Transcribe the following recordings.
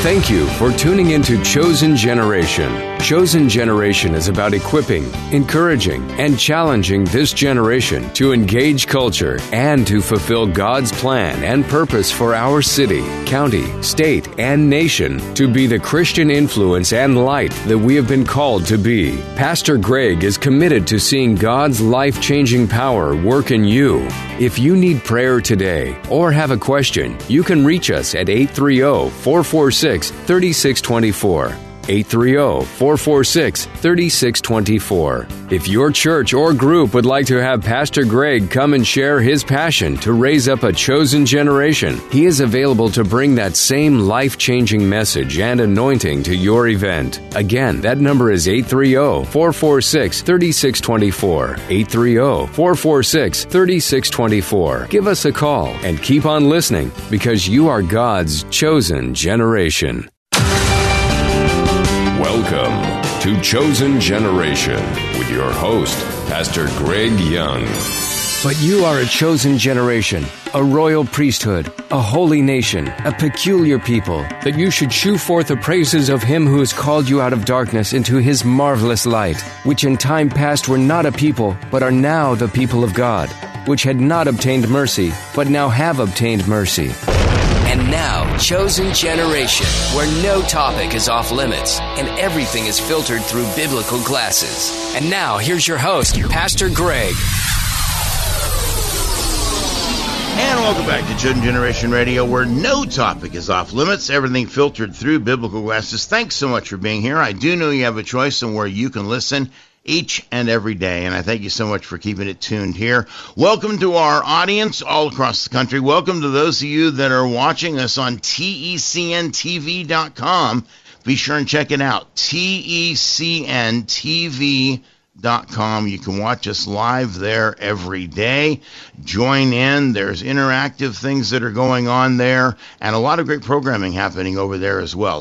Thank you for tuning into Chosen Generation. Chosen Generation is about equipping, encouraging, and challenging this generation to engage culture and to fulfill God's plan and purpose for our city, county, state, and nation to be the Christian influence and light that we have been called to be. Pastor Greg is committed to seeing God's life-changing power work in you. If you need prayer today or have a question, you can reach us at 830-446-3624. 830-446-3624. If your church or group would like to have Pastor Greg come and share his passion to raise up a chosen generation, he is available to bring that same life-changing message and anointing to your event. Again, that number is 830-446-3624. 830-446-3624. Give us a call and keep on listening because you are God's chosen generation. Welcome to Chosen Generation with your host, Pastor Greg Young. But you are a chosen generation, a royal priesthood, a holy nation, a peculiar people, that you should shew forth the praises of him who has called you out of darkness into his marvelous light, which in time past were not a people, but are now the people of God, which had not obtained mercy, but now have obtained mercy. And now, Chosen Generation, where no topic is off limits and everything is filtered through biblical glasses. And now, here's your host, Pastor Greg. And welcome back to Chosen Generation Radio, where no topic is off limits, everything filtered through biblical glasses. Thanks so much for being here. I do know you have a choice on where you can listen each and every day, and I thank you so much for keeping it tuned here. Welcome to our audience all across the country. Welcome to those of you that are watching us on TECNTV.com. Be sure and check it out, TECNTV.com. You can watch us live there every day. Join in. There's interactive things that are going on there, and a lot of great programming happening over there as well.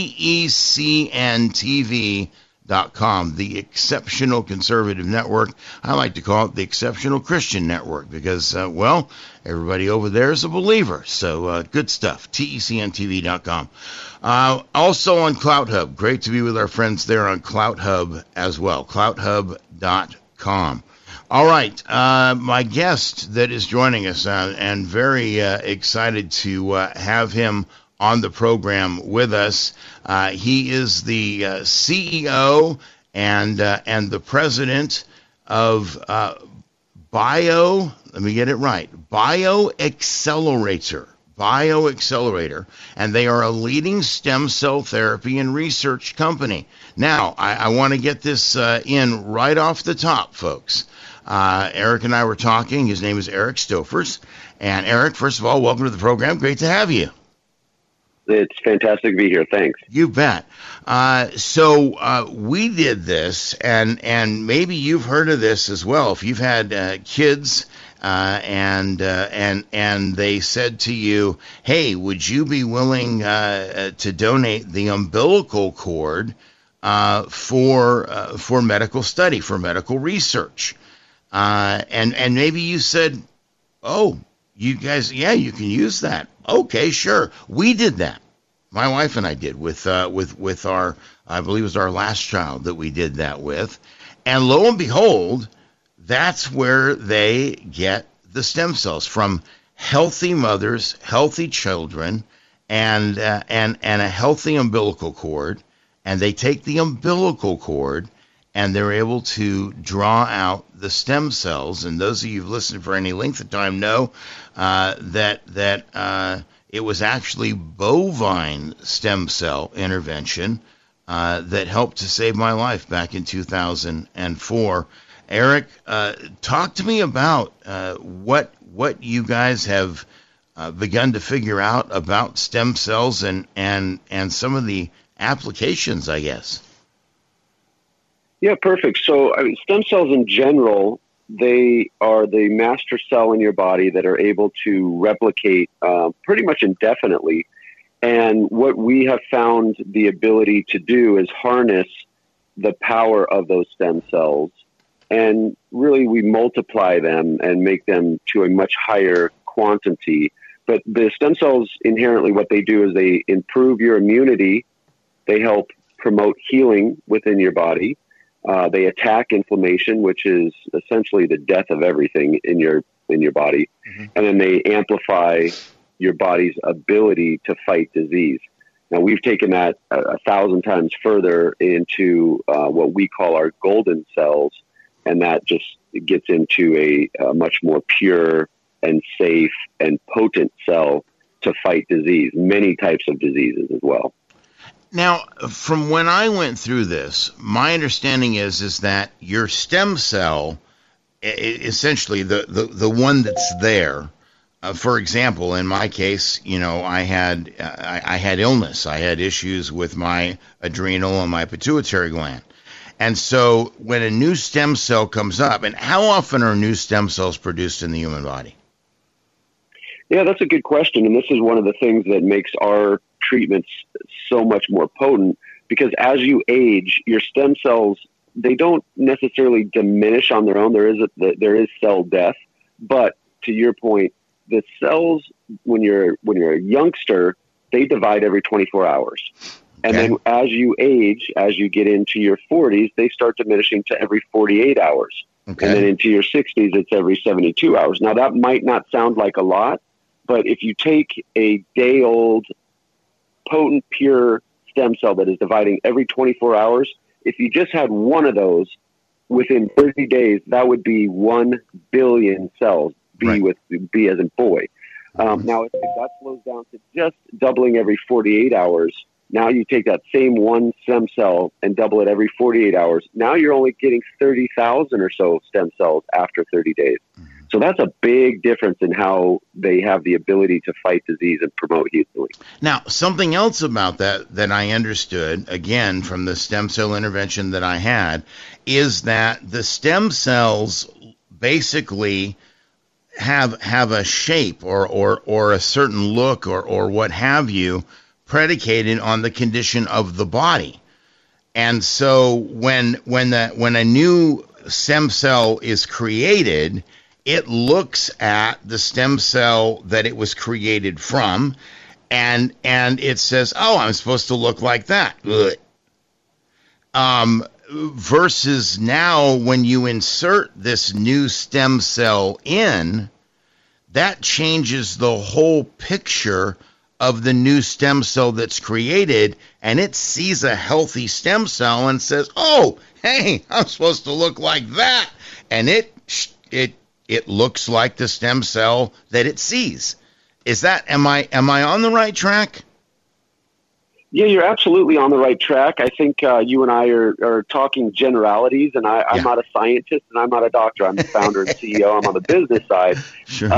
TECNTV.com. The Exceptional Conservative Network. I like to call it the Exceptional Christian Network because, everybody over there is a believer. So good stuff. TECNTV.com. Also on CloutHub. Great to be with our friends there on CloutHub as well. CloutHub.com. All right. My guest that is joining us, and very excited to have him on the program with us. He is the CEO and the president of BioAccelerator, and they are a leading stem cell therapy and research company. Now, I want to get this in right off the top, folks. Eric and I were talking. His name is Eric Stofers. And Eric, first of all, welcome to the program. Great to have you. It's fantastic to be here. Thanks. You bet. So we did this, and maybe you've heard of this as well. If you've had kids and they said to you, "Hey, would you be willing to donate the umbilical cord for medical study, for medical research?" And maybe you said, "Oh, you guys, yeah, you can use that." Okay, sure. We did that. My wife and I did with our, I believe it was our last child that we did that with. And lo and behold, that's where they get the stem cells from healthy mothers, healthy children, and a healthy umbilical cord. And they take the umbilical cord and they're able to draw out the stem cells. And those of you who've listened for any length of time know that it was actually bovine stem cell intervention that helped to save my life back in 2004. Eric, talk to me about what you guys have begun to figure out about stem cells and some of the applications, I guess. Yeah, perfect. So stem cells in general, they are the master cell in your body that are able to replicate pretty much indefinitely. And what we have found the ability to do is harness the power of those stem cells. And really, we multiply them and make them to a much higher quantity But the stem cells inherently, what they do is they improve your immunity. They help promote healing within your body. They attack inflammation, which is essentially the death of everything in your body. Mm-hmm. And then they amplify your body's ability to fight disease. Now, we've taken that 1,000 times further into what we call our golden cells, and that just gets into a much more pure and safe and potent cell to fight disease, many types of diseases as well. Now, from when I went through this, my understanding is that your stem cell, essentially the one that's there, for example, in my case, I had illness. I had issues with my adrenal and my pituitary gland. And so when a new stem cell comes up, and how often are new stem cells produced in the human body? Yeah, that's a good question. And this is one of the things that makes our treatments so much more potent, because as you age, your stem cells, they don't necessarily diminish on their own. There is cell death, but to your point, the cells, when you're a youngster, they divide every 24 hours. And then as you age, as you get into your 40s, they start diminishing to every 48 hours. Okay. And then into your 60s, it's every 72 hours. Now, that might not sound like a lot, but if you take a day-old, potent, pure stem cell that is dividing every 24 hours, if you just had one of those within 30 days, that would be 1 billion cells, B as in boy. Now, if that slows down to just doubling every 48 hours, now you take that same one stem cell and double it every 48 hours. Now you're only getting 30,000 or so stem cells after 30 days. Mm-hmm. So that's a big difference in how they have the ability to fight disease and promote healing. Now, something else about that I understood, again, from the stem cell intervention that I had, is that the stem cells basically have a shape or a certain look or what have you, predicated on the condition of the body. And so when a new stem cell is created, it looks at the stem cell that it was created from, and it says, oh, I'm supposed to look like that. Versus now, when you insert this new stem cell in, that changes the whole picture of the new stem cell that's created, and it sees a healthy stem cell and says, oh, hey, I'm supposed to look like that. And it looks like the stem cell that it sees. Am I on the right track? Yeah, you're absolutely on the right track. I think you and I are talking generalities, and I'm not a scientist, and I'm not a doctor. I'm the founder and CEO. I'm on the business side. Sure.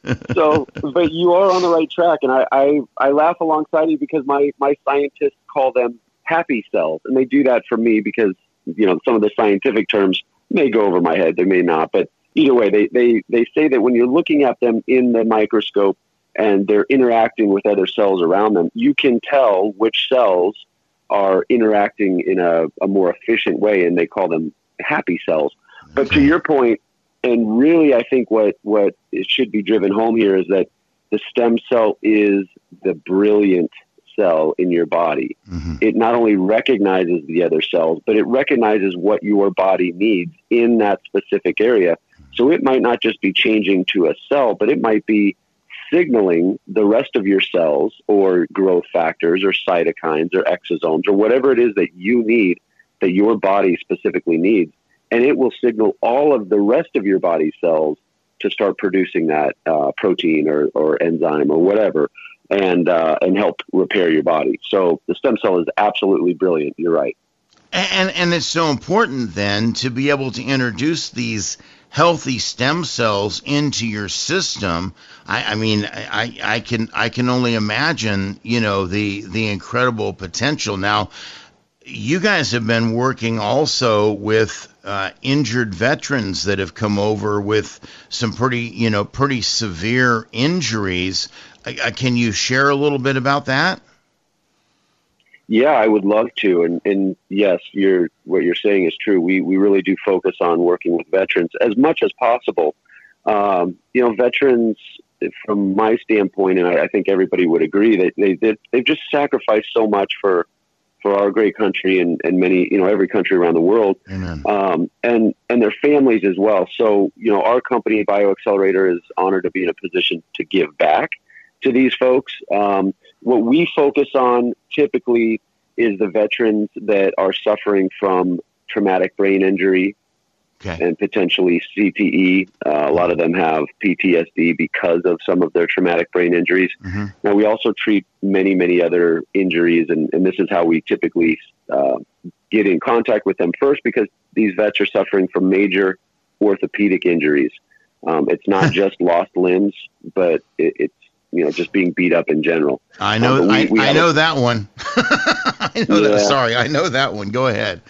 But you are on the right track, and I laugh alongside you because my scientists call them happy cells, and they do that for me because some of the scientific terms may go over my head, they may not, but either way, they say that when you're looking at them in the microscope, and they're interacting with other cells around them, you can tell which cells are interacting in a more efficient way, and they call them happy cells. Okay. But to your point, and really I think what it should be driven home here is that the stem cell is the brilliant cell in your body. Mm-hmm. It not only recognizes the other cells, but it recognizes what your body needs in that specific area. So it might not just be changing to a cell, but it might be signaling the rest of your cells or growth factors or cytokines or exosomes or whatever it is that you need, that your body specifically needs. And it will signal all of the rest of your body's cells to start producing that protein or enzyme or whatever and help repair your body. So the stem cell is absolutely brilliant. You're right. And it's so important then to be able to introduce these healthy stem cells into your system. I can only imagine, the incredible potential. Now, you guys have been working also with injured veterans that have come over with some pretty severe injuries. Can you share a little bit about that? Yeah, I would love to. And yes, what you're saying is true. We really do focus on working with veterans as much as possible. Veterans from my standpoint, and I think everybody would agree that they've just sacrificed so much for our great country and many, every country around the world. Amen. And their families as well. So, our company, BioAccelerator, is honored to be in a position to give back to these folks. What we focus on typically is the veterans that are suffering from traumatic brain injury, and potentially CTE. A lot of them have PTSD because of some of their traumatic brain injuries. Mm-hmm. Now, we also treat many, many other injuries, and this is how we typically get in contact with them first, because these vets are suffering from major orthopedic injuries. It's not just lost limbs, but it's just being beat up in general. I know. I know that one. I know that. Sorry, I know that one. Go ahead.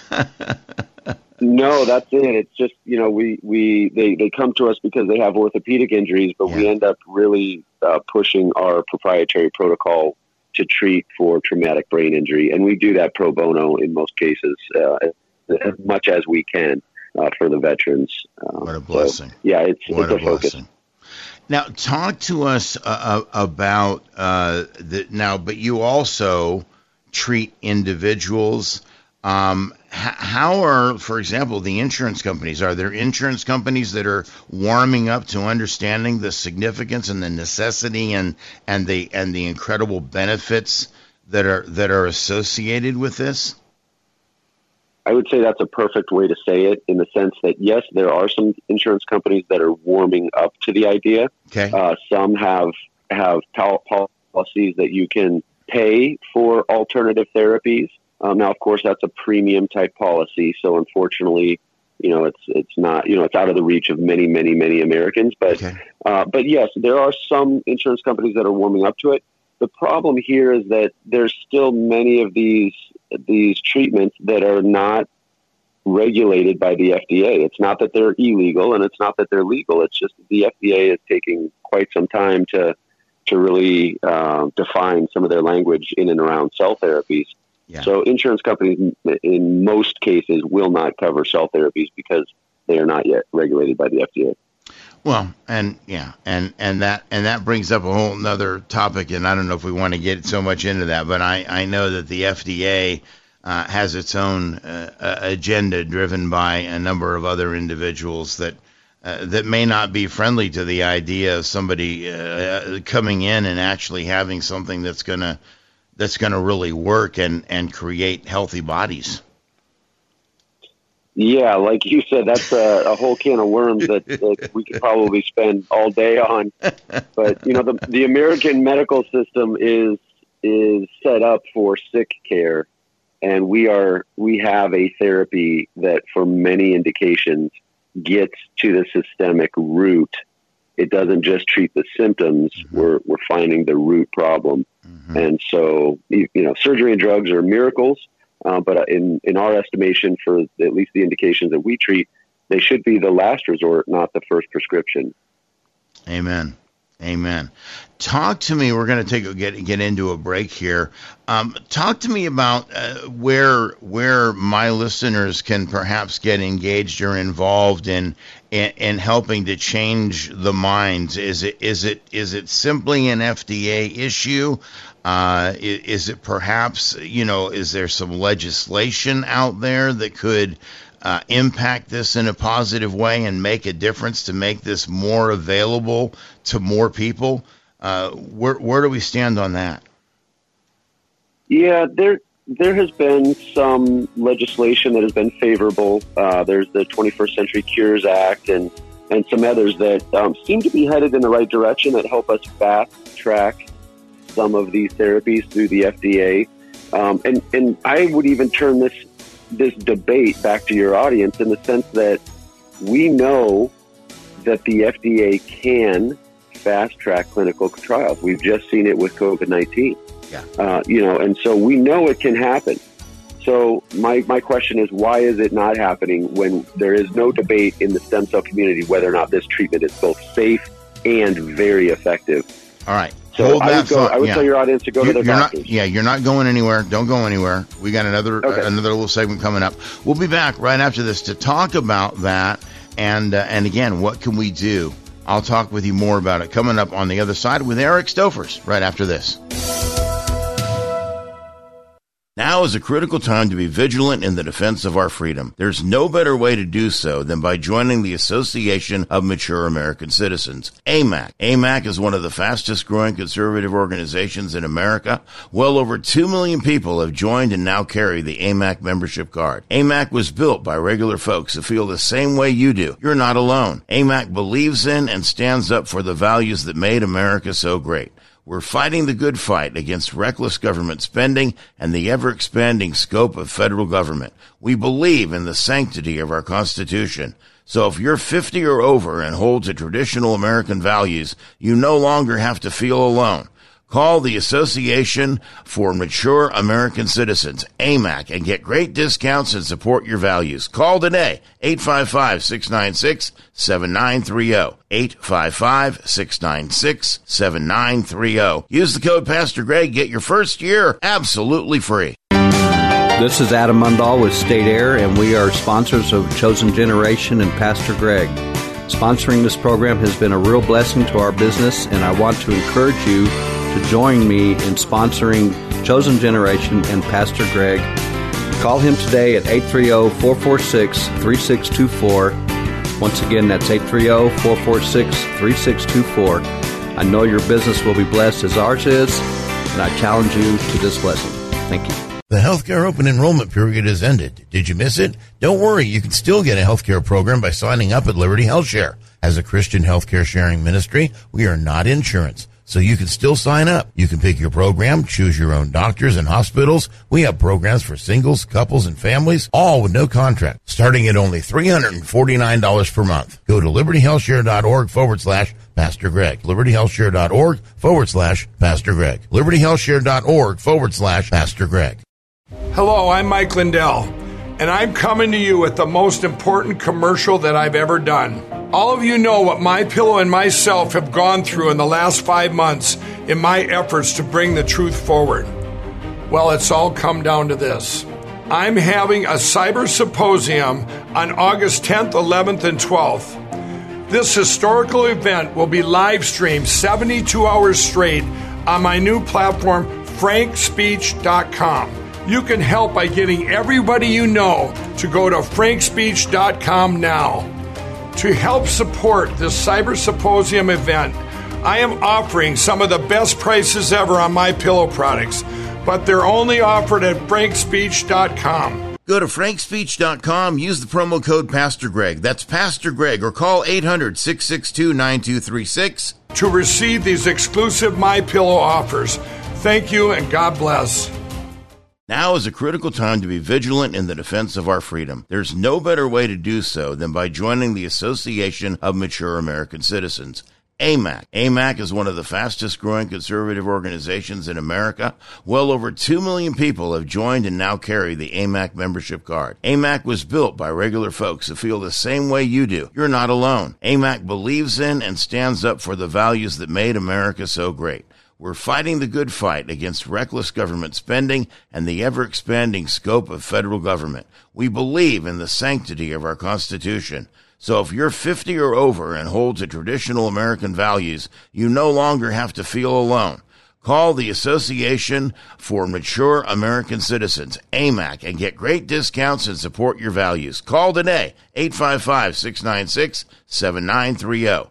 No, that's it. It's just, they come to us because they have orthopedic injuries, but we end up really pushing our proprietary protocol to treat for traumatic brain injury. And we do that pro bono in most cases, as much as we can for the veterans. What a blessing. So, it's a focus. Now, talk to us about but you also treat individuals. How are, for example, the insurance companies? Are there insurance companies that are warming up to understanding the significance and the necessity and the incredible benefits that are associated with this? I would say that's a perfect way to say it, in the sense that, yes, there are some insurance companies that are warming up to the idea. Okay. Some have policies that you can pay for alternative therapies. Now, of course, that's a premium type policy. So unfortunately, it's not, it's out of the reach of many, many, many Americans. But yes, there are some insurance companies that are warming up to it. The problem here is that there's still many of these treatments that are not regulated by the FDA. It's not that they're illegal, and it's not that they're legal. It's just the FDA is taking quite some time to really define some of their language in and around cell therapies. Yeah. So insurance companies, in most cases, will not cover cell therapies because they are not yet regulated by the FDA. Well, and that brings up a whole nother topic, and I don't know if we want to get so much into that, but I know that the FDA has its own agenda driven by a number of other individuals that may not be friendly to the idea of somebody coming in and actually having something that's gonna really work and create healthy bodies. Yeah, like you said, that's a whole can of worms that we could probably spend all day on. But the American medical system is set up for sick care, and we have a therapy that, for many indications, gets to the systemic root. It doesn't just treat the symptoms. Mm-hmm. We're finding the root problem. Mm-hmm. And so, surgery and drugs are miracles, but in our estimation, for at least the indications that we treat, they should be the last resort, not the first prescription. Amen. Talk to me. We're going to get into a break here. Talk to me about where my listeners can perhaps get engaged or involved in helping to change the minds. Is it simply an FDA issue? Is it perhaps, is there some legislation out there that could impact this in a positive way and make a difference to make this more available to more people? Where do we stand on that? Yeah, there has been some legislation that has been favorable. There's the 21st Century Cures Act and some others that seem to be headed in the right direction that help us fast track some of these therapies through the FDA. And I would even turn this debate back to your audience, in the sense that we know that the FDA can fast track clinical trials. We've just seen it with COVID-19. Yeah. And so we know it can happen. So my question is, why is it not happening when there is no debate in the stem cell community whether or not this treatment is both safe and very effective? All right. So I would tell your audience to go to their doctors. You're not going anywhere. Don't go anywhere. We got another little segment coming up. We'll be back right after this to talk about that, and again, what can we do I'll talk with you more about it coming up on the other side with Eric Stofers right after this. Now is a critical time to be vigilant in the defense of our freedom. There's no better way to do so than by joining the Association of Mature American Citizens, AMAC. AMAC is one of the fastest growing conservative organizations in America. Well over 2 million people have joined and now carry the AMAC membership card. AMAC was built by regular folks who feel the same way you do. You're not alone. AMAC believes in and stands up for the values that made America so great. We're fighting the good fight against reckless government spending and the ever-expanding scope of federal government. We believe in the sanctity of our Constitution. So if you're 50 or over and hold to traditional American values, you no longer have to feel alone. Call the Association for Mature American Citizens, AMAC, and get great discounts and support your values. Call today, 855-696-7930, 855-696-7930. Use the code Pastor Greg, get your first year absolutely free. This is Adam Mundahl with State Air, and we are sponsors of Chosen Generation and Pastor Greg. Sponsoring this program has been a real blessing to our business, and I want to encourage you to join me in sponsoring Chosen Generation and Pastor Greg. Call him today at 830-446-3624. Once again, that's 830-446-3624. I know your business will be blessed as ours is, and I challenge you to this blessing. Thank you. The healthcare open enrollment period has ended. Did you miss it? Don't worry, you can still get a healthcare program by signing up at Liberty HealthShare. As a Christian healthcare sharing ministry, we are not insurance, so you can still sign up. You can pick your program, choose your own doctors and hospitals. We have programs for singles, couples, and families, all with no contract, starting at only $349 per month. Go to libertyhealthshare.org/Pastor Greg. libertyhealthshare.org/Pastor Greg. libertyhealthshare.org/Pastor Greg. Hello, I'm Mike Lindell, and I'm coming to you with the most important commercial that I've ever done. All of you know what MyPillow and myself have gone through in the last 5 months in my efforts to bring the truth forward. Well, it's all come down to this. I'm having a cyber symposium on August 10th, 11th, and 12th. This historical event will be live streamed 72 hours straight on my new platform, frankspeech.com. You can help by getting everybody you know to go to frankspeech.com now. To help support this Cyber Symposium event, I am offering some of the best prices ever on MyPillow products, but they're only offered at frankspeech.com. Go to frankspeech.com, use the promo code Pastor Greg. That's Pastor Greg, or call 800-662-9236 to receive these exclusive MyPillow offers. Thank you and God bless. Now is a critical time to be vigilant in the defense of our freedom. There's no better way to do so than by joining the Association of Mature American Citizens, AMAC. AMAC is one of the fastest growing conservative organizations in America. Well over 2 million people have joined and now carry the AMAC membership card. AMAC was built by regular folks who feel the same way you do. You're not alone. AMAC believes in and stands up for the values that made America so great. We're fighting the good fight against reckless government spending and the ever-expanding scope of federal government. We believe in the sanctity of our Constitution. So if you're 50 or over and hold to traditional American values, you no longer have to feel alone. Call the Association for Mature American Citizens, AMAC, and get great discounts and support your values. Call today, 855-696-7930,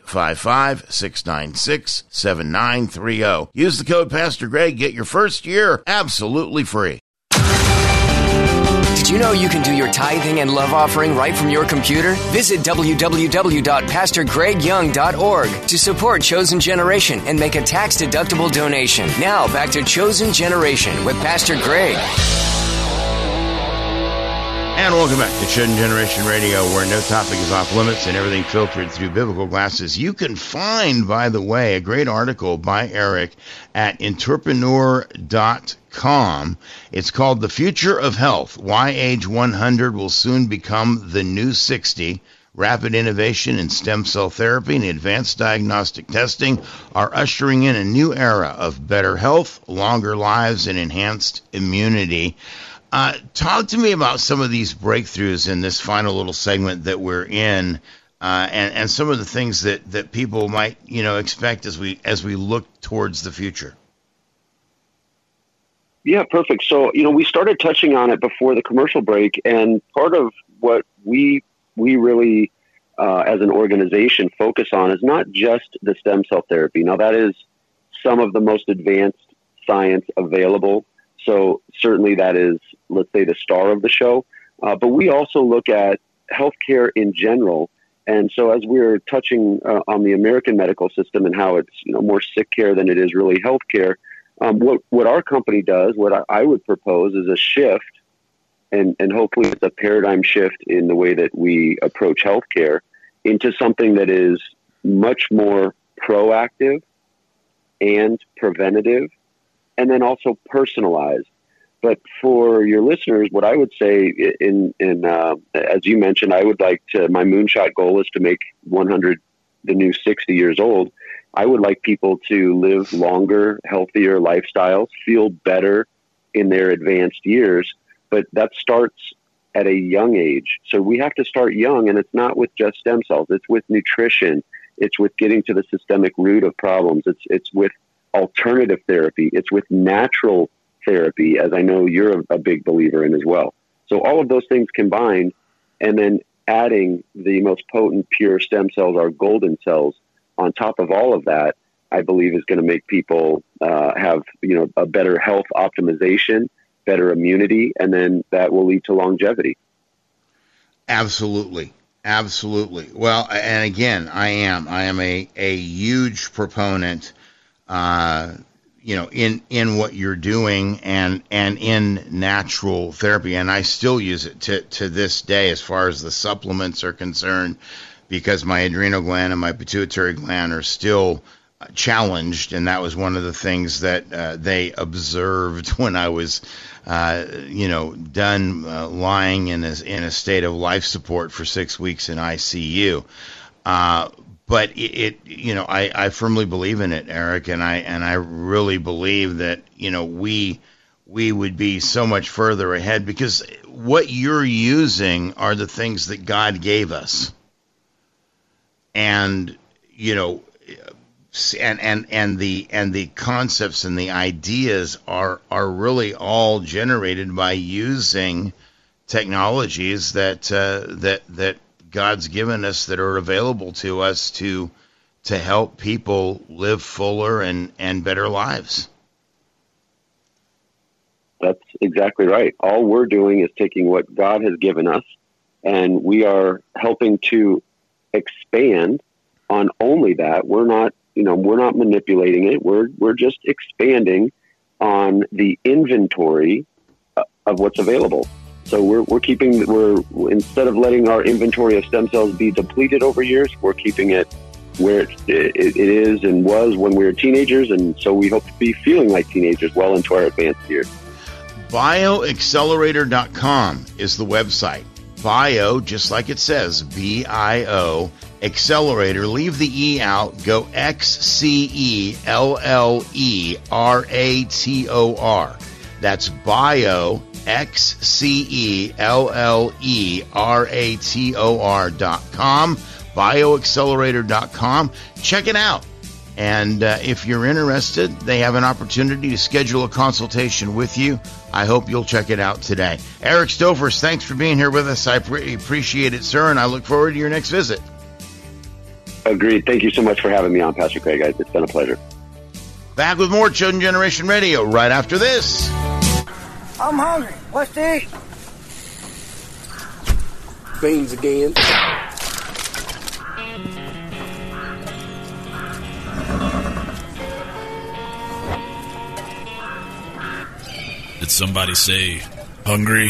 855-696-7930. Use the code Pastor Greg, get your first year absolutely free. Did you know you can do your tithing and love offering right from your computer? Visit www.pastorgregyoung.org to support Chosen Generation and make a tax-deductible donation. Now, back to Chosen Generation with Pastor Greg. And welcome back to Chosen Generation Radio, where no topic is off limits and everything filtered through biblical glasses. You can find, by the way, a great article by Eric at entrepreneur.com. It's called The Future of Health, Why Age 100 Will Soon Become the New 60. Rapid innovation in stem cell therapy and advanced diagnostic testing are ushering in a new era of better health, longer lives, and enhanced immunity. Talk to me about some of these breakthroughs in this final little segment that we're in and some of the things that people might expect as we look towards the future. Yeah, perfect. So, we started touching on it before the commercial break, and part of what we really, as an organization, focus on is not just the stem cell therapy. Now, that is some of the most advanced science available. So certainly that is, let's say, the star of the show. But we also look at healthcare in general. And so as we're touching on the American medical system and how it's more sick care than it is really healthcare, what our company does, what I would propose is a shift, and hopefully it's a paradigm shift in the way that we approach healthcare into something that is much more proactive and preventative, and then also personalized. But for your listeners, what I would say as you mentioned, I would like to, my moonshot goal is to make 100 the new 60 years old. I would like people to live longer, healthier lifestyles, feel better in their advanced years. But that starts at a young age. So we have to start young, and it's not with just stem cells. It's with nutrition. It's with getting to the systemic root of problems. It's with alternative therapy. It's with natural therapy, as I know you're a big believer in as well. So all of those things combined, and then adding the most potent pure stem cells, our golden cells, on top of all of that, I believe is going to make people have a better health optimization, better immunity, and then that will lead to longevity. Absolutely. Well, and again, I am a huge proponent, in what you're doing and in natural therapy, and I still use it to this day as far as the supplements are concerned, because my adrenal gland and my pituitary gland are still challenged, and that was one of the things that they observed when I was, done lying in a state of life support for 6 weeks in ICU. But I firmly believe in it, Eric, and I really believe that we would be so much further ahead, because what you're using are the things that God gave us, and and the concepts and the ideas are really all generated by using technologies that God's given us, that are available to us to help people live fuller and better lives. That's exactly right. All we're doing is taking what God has given us, and we are helping to expand on only that. We're not manipulating it. We're just expanding on the inventory of what's available. So we're instead of letting our inventory of stem cells be depleted over years, we're keeping it where it is and was when we were teenagers, and so we hope to be feeling like teenagers well into our advanced years. BioAccelerator.com is the website. Bio, just like it says, BIO, Accelerator. Leave the E out. Go XCELLERATOR. That's Bio, XCELLERATOR.com. BioAccelerator.com. Check it out. And if you're interested, they have an opportunity to schedule a consultation with you. I hope you'll check it out today. Eric Stofers, thanks for being here with us. I appreciate it, sir, and I look forward to your next visit. Agreed. Thank you so much for having me on, Pastor Craig. It's been a pleasure. Back with more Chosen Generation Radio right after this. I'm hungry. What's to eat? Beans again. Did somebody say hungry?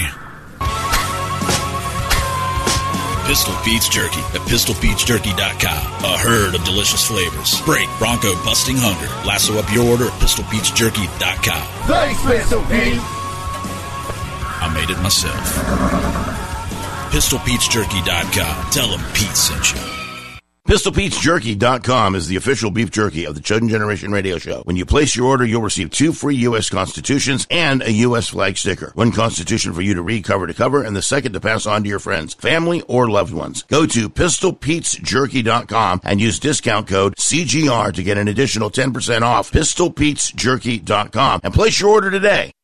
Pistol Pete's Jerky at PistolPetesJerky.com. A herd of delicious flavors. Break bronco busting hunger. Lasso up your order at PistolPetesJerky.com. Thanks, Pistol Pete. I made it myself. PistolPetesJerky.com. Tell them Pete sent you. PistolPetesJerky.com is the official beef jerky of the Chosen Generation Radio Show. When you place your order, you'll receive 2 free U.S. Constitutions and a U.S. flag sticker. 1 Constitution for you to read cover to cover, and the second to pass on to your friends, family, or loved ones. Go to PistolPetesJerky.com and use discount code CGR to get an additional 10% off. PistolPetesJerky.com and place your order today.